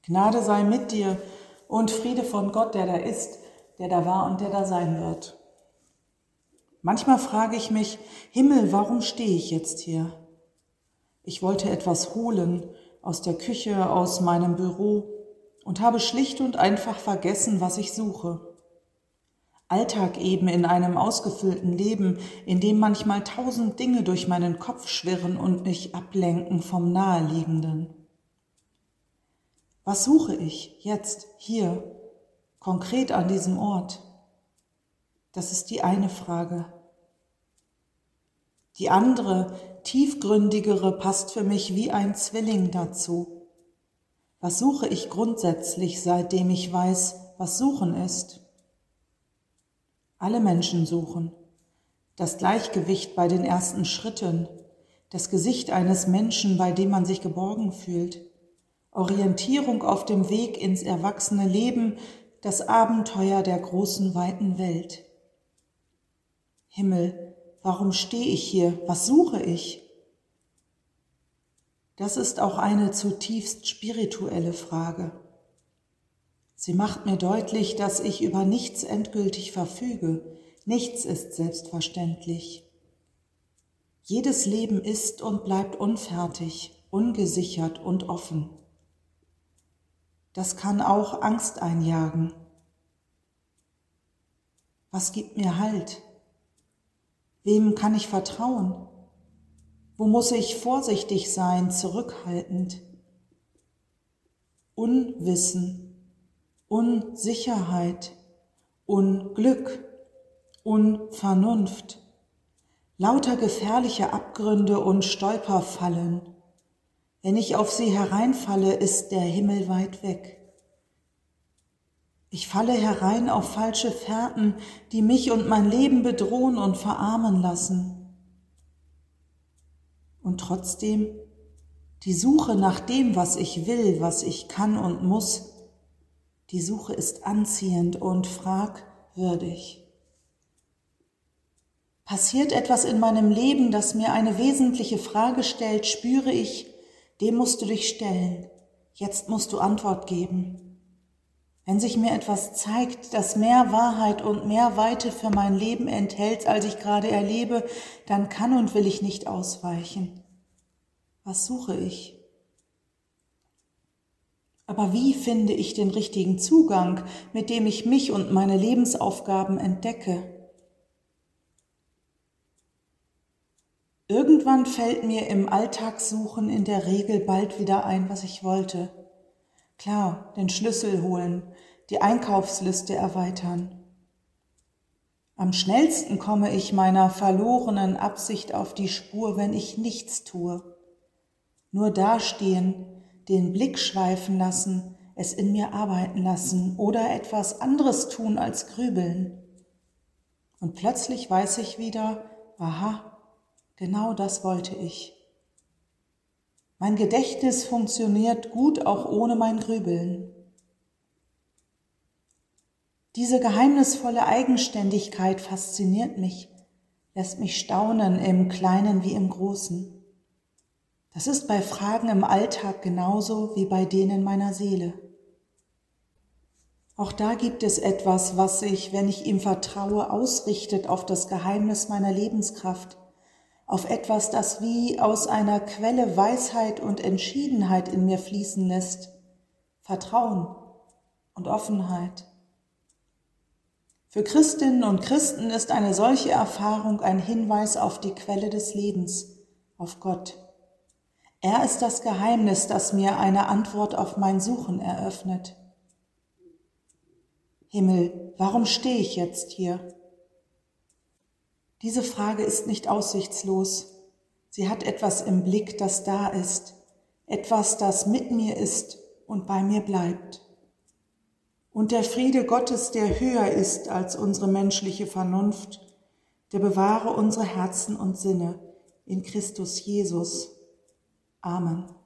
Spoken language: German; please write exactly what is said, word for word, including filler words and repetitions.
Gnade sei mit dir und Friede von Gott, der da ist, der da war und der da sein wird. Manchmal frage ich mich, Himmel, warum stehe ich jetzt hier? Ich wollte etwas holen aus der Küche, aus meinem Büro und habe schlicht und einfach vergessen, was ich suche. Alltag eben in einem ausgefüllten Leben, in dem manchmal tausend Dinge durch meinen Kopf schwirren und mich ablenken vom Naheliegenden. Was suche ich jetzt, hier, konkret an diesem Ort? Das ist die eine Frage. Die andere, tiefgründigere, passt für mich wie ein Zwilling dazu. Was suche ich grundsätzlich, seitdem ich weiß, was Suchen ist? Alle Menschen suchen. Das Gleichgewicht bei den ersten Schritten, das Gesicht eines Menschen, bei dem man sich geborgen fühlt, Orientierung auf dem Weg ins erwachsene Leben, das Abenteuer der großen, weiten Welt. Himmel, warum stehe ich hier? Was suche ich? Das ist auch eine zutiefst spirituelle Frage. Sie macht mir deutlich, dass ich über nichts endgültig verfüge. Nichts ist selbstverständlich. Jedes Leben ist und bleibt unfertig, ungesichert und offen. Das kann auch Angst einjagen. Was gibt mir Halt? Wem kann ich vertrauen? Wo muss ich vorsichtig sein, zurückhaltend? Unwissen, Unsicherheit, Unglück, Unvernunft, lauter gefährliche Abgründe und Stolperfallen. Wenn ich auf sie hereinfalle, ist der Himmel weit weg. Ich falle herein auf falsche Fährten, die mich und mein Leben bedrohen und verarmen lassen. Und trotzdem, die Suche nach dem, was ich will, was ich kann und muss, die Suche ist anziehend und fragwürdig. Passiert etwas in meinem Leben, das mir eine wesentliche Frage stellt, spüre ich, dem musst du dich stellen. Jetzt musst du Antwort geben. Wenn sich mir etwas zeigt, das mehr Wahrheit und mehr Weite für mein Leben enthält, als ich gerade erlebe, dann kann und will ich nicht ausweichen. Was suche ich? Aber wie finde ich den richtigen Zugang, mit dem ich mich und meine Lebensaufgaben entdecke? Irgendwann fällt mir im Alltagssuchen in der Regel bald wieder ein, was ich wollte. Klar, den Schlüssel holen, die Einkaufsliste erweitern. Am schnellsten komme ich meiner verlorenen Absicht auf die Spur, wenn ich nichts tue. Nur dastehen, den Blick schweifen lassen, es in mir arbeiten lassen oder etwas anderes tun als grübeln. Und plötzlich weiß ich wieder, aha, genau das wollte ich. Mein Gedächtnis funktioniert gut auch ohne mein Grübeln. Diese geheimnisvolle Eigenständigkeit fasziniert mich, lässt mich staunen im Kleinen wie im Großen. Das ist bei Fragen im Alltag genauso wie bei denen meiner Seele. Auch da gibt es etwas, was sich, wenn ich ihm vertraue, ausrichtet auf das Geheimnis meiner Lebenskraft, auf etwas, das wie aus einer Quelle Weisheit und Entschiedenheit in mir fließen lässt, Vertrauen und Offenheit. Für Christinnen und Christen ist eine solche Erfahrung ein Hinweis auf die Quelle des Lebens, auf Gott. Er ist das Geheimnis, das mir eine Antwort auf mein Suchen eröffnet. Himmel, warum stehe ich jetzt hier? Diese Frage ist nicht aussichtslos. Sie hat etwas im Blick, das da ist, etwas, das mit mir ist und bei mir bleibt. Und der Friede Gottes, der höher ist als unsere menschliche Vernunft, der bewahre unsere Herzen und Sinne in Christus Jesus. Amen.